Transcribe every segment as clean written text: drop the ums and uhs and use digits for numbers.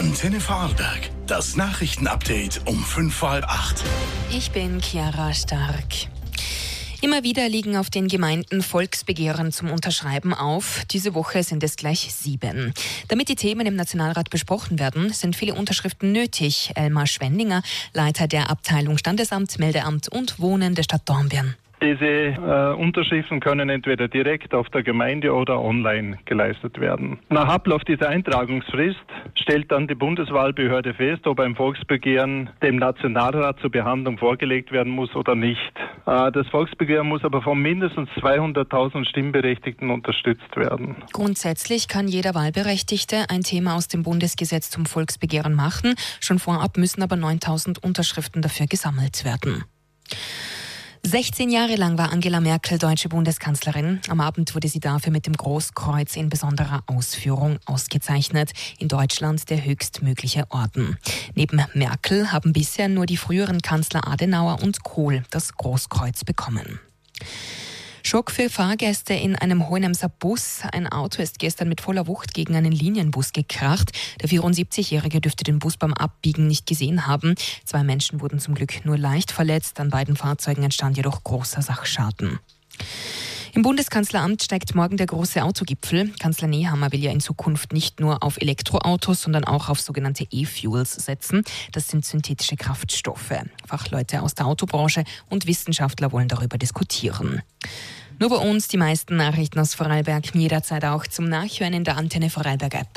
Antenne Vorarlberg. Das Nachrichtenupdate um 7:45. Ich bin Chiara Stark. Immer wieder liegen auf den Gemeinden Volksbegehren zum Unterschreiben auf. Diese Woche sind es gleich 7. Damit die Themen im Nationalrat besprochen werden, sind viele Unterschriften nötig. Elmar Schwendinger, Leiter der Abteilung Standesamt, Meldeamt und Wohnen der Stadt Dornbirn. Diese Unterschriften können entweder direkt auf der Gemeinde oder online geleistet werden. Nach Ablauf dieser Eintragungsfrist stellt dann die Bundeswahlbehörde fest, ob ein Volksbegehren dem Nationalrat zur Behandlung vorgelegt werden muss oder nicht. Das Volksbegehren muss aber von mindestens 200.000 Stimmberechtigten unterstützt werden. Grundsätzlich kann jeder Wahlberechtigte ein Thema aus dem Bundesgesetz zum Volksbegehren machen. Schon vorab müssen aber 9.000 Unterschriften dafür gesammelt werden. 16 Jahre lang war Angela Merkel deutsche Bundeskanzlerin. Am Abend wurde sie dafür mit dem Großkreuz in besonderer Ausführung ausgezeichnet. In Deutschland der höchstmögliche Orden. Neben Merkel haben bisher nur die früheren Kanzler Adenauer und Kohl das Großkreuz bekommen. Schock für Fahrgäste in einem Hohenemser Bus. Ein Auto ist gestern mit voller Wucht gegen einen Linienbus gekracht. Der 74-Jährige dürfte den Bus beim Abbiegen nicht gesehen haben. 2 Menschen wurden zum Glück nur leicht verletzt. An beiden Fahrzeugen entstand jedoch großer Sachschaden. Im Bundeskanzleramt steigt morgen der große Autogipfel. Kanzler Nehammer will ja in Zukunft nicht nur auf Elektroautos, sondern auch auf sogenannte E-Fuels setzen. Das sind synthetische Kraftstoffe. Fachleute aus der Autobranche und Wissenschaftler wollen darüber diskutieren. Nur bei uns die meisten Nachrichten aus Vorarlberg, jederzeit auch zum Nachhören in der Antenne Vorarlberg App.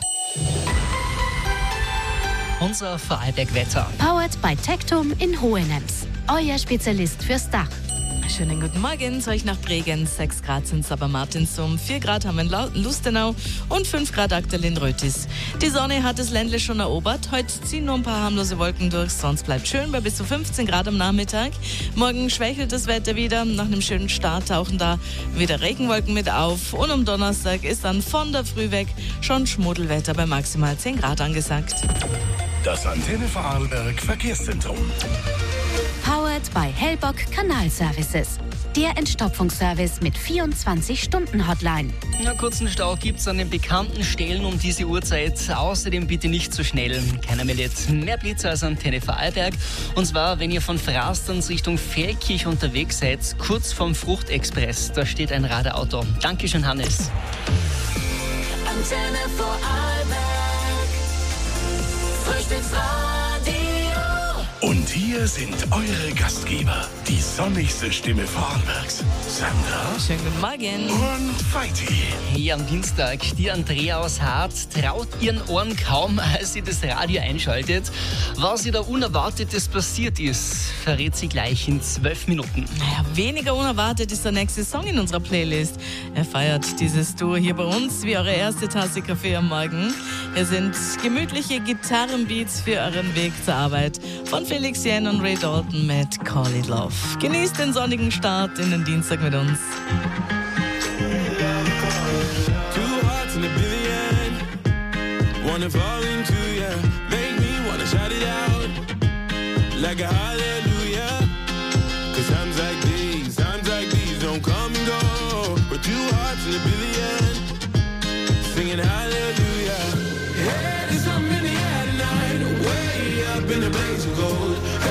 Unser Vorarlberg-Wetter. Powered by Tectum in Hohenems. Euer Spezialist fürs Dach. Schönen guten Morgen zu euch nach Bregenz. 6 Grad sind es aber Martinsum, 4 Grad haben wir in Lustenau und 5 Grad aktuell in Rötis. Die Sonne hat das Ländle schon erobert. Heute ziehen nur ein paar harmlose Wolken durch, sonst bleibt schön bei bis zu 15 Grad am Nachmittag. Morgen schwächelt das Wetter wieder. Nach einem schönen Start tauchen da wieder Regenwolken mit auf. Und am Donnerstag ist dann von der Früh weg schon Schmuddelwetter bei maximal 10 Grad angesagt. Das Antenne Vorarlberg Verkehrszentrum. Powered by Hellbock Kanalservices. Der Entstopfungsservice mit 24-Stunden-Hotline. Einen kurzen Stau gibt es an den bekannten Stellen um diese Uhrzeit. Außerdem bitte nicht zu schnell. Keiner meldet mehr Blitzer als Antenne Vorarlberg. Und zwar, wenn ihr von Frasterns Richtung Feldkirch unterwegs seid, kurz vorm Fruchtexpress. Da steht ein Radarauto. Dankeschön, Hannes. Antenne Vorarlberg. Frühstücksradio. Und hier sind eure Gastgeber, die sonnigste Stimme Vorarlbergs, Sandra Schönen guten Morgen. und Feiti. Hier am Dienstag, die Andrea aus Harz traut ihren Ohren kaum, als sie das Radio einschaltet. Was ihr da Unerwartetes passiert ist, verrät sie gleich in 12 Minuten. Naja, weniger unerwartet ist der nächste Song in unserer Playlist. Er feiert dieses Duo hier bei uns wie eure erste Tasse Kaffee am Morgen. Hier sind gemütliche Gitarrenbeats für euren Weg zur Arbeit von Felix Jen und Ray Dalton mit Call It Love. Genießt den sonnigen Start in den Dienstag mit uns. Two hearts in a billion, wanna fall into ya, make me wanna shout it out, like a hallelujah, 'cause times like these don't come and go, but two hearts in a billion, singing hallelujah, hey, there's something in the air tonight, way up in the blaze of gold,